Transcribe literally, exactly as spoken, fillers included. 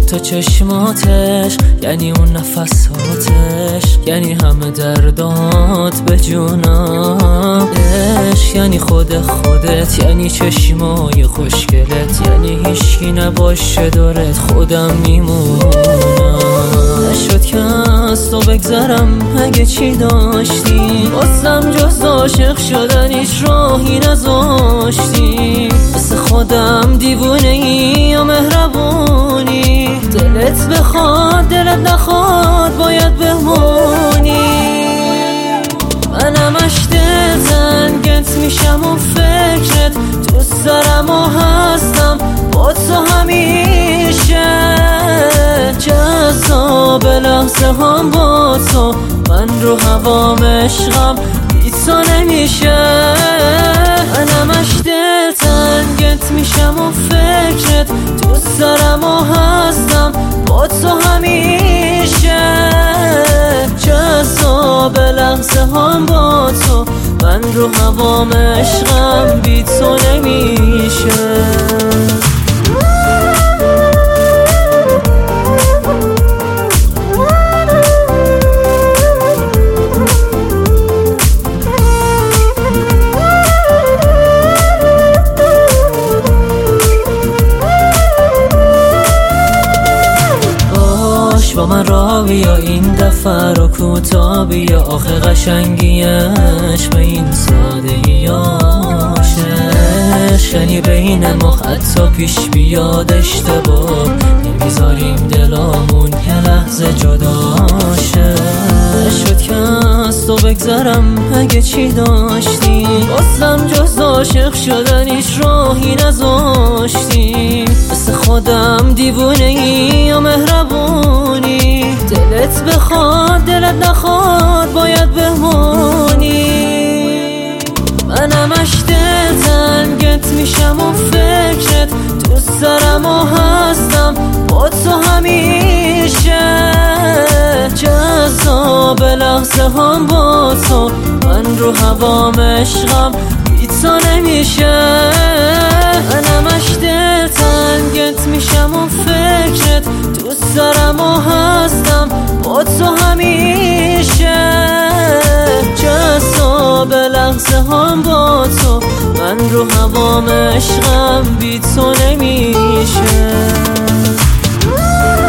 تا چشماتش، یعنی اون نفساتش، یعنی همه دردات به جونش، یعنی خود خودت، یعنی چشمای خوشگلت، یعنی هیچکی نباشه دورت خودم میمونم. نشد که از تو بگذرم اگه چی داشتی، واسم جز عاشق شدن هیچ راهی نذاشتی. مثل خودم دیوونه ای یا مهربونی، دلت بخواد دلت نخواد باید بمونی. من همش دل تنگت میشم و فکرت دوست دارم و هستم با تو همیشه. جذاب لحظه هم با تو، من رو هوام عشقم بی تو نمیشه. من همش دل تنگت میشم و فکرت دوست دارم و هستم با تو همیشه. جذاب لحظه هم با تو، من رو هوام عشقم بی تو نمیشه. با من را بیا این دفعه رو کوتا بیا، آخه قشنگیش به این سادگیاشه. یعنی بین ما حتی پیش بیاد اشتباه، نمیذاریم دلامون یه لحظه جداشه. نشد که از تو بگذرم اگه چی داشتی، واسم جز عاشق شدن هیچ راهی نذاشتی. مثل خودم دیوونه ای یا مهربونی، دلت بخواد دلت نخواد باید بمونی. من همش دل تنگت میشم و فکرت دوست دارم و هستم با تو همیشه. جذاب لحظه هم با تو، من رو هوام عشقم بی تو نمیشه. من همش دل تنگت میشم و فکرت دوست دارم و هستم با تو همیشه. جذاب لحظه هم با تو، من رو هوام عشقم بی تو نمیشه.